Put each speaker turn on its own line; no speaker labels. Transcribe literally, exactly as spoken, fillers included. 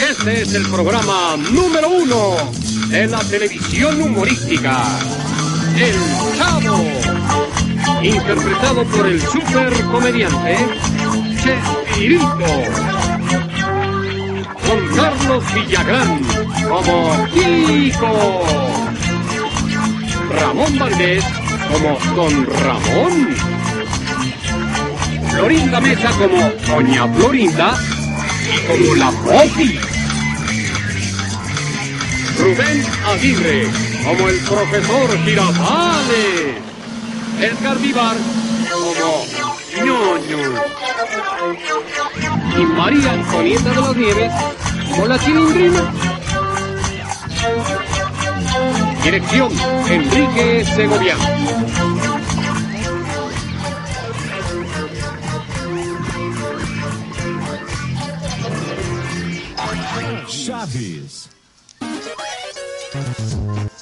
Este es el programa número uno de la televisión humorística, El Chavo, interpretado por el supercomediante Chespirito, con Carlos Villagrán como Kiko, Ramón Valdés como Don Ramón, Florinda Mesa como Doña Florinda y como la Popi, Rubén Aguirre como el profesor Girafales, Edgar Vivar como Ñoño y María Antonieta de las Nieves como la Chilindrina. Dirección: Enrique Segoviano.
Chaves.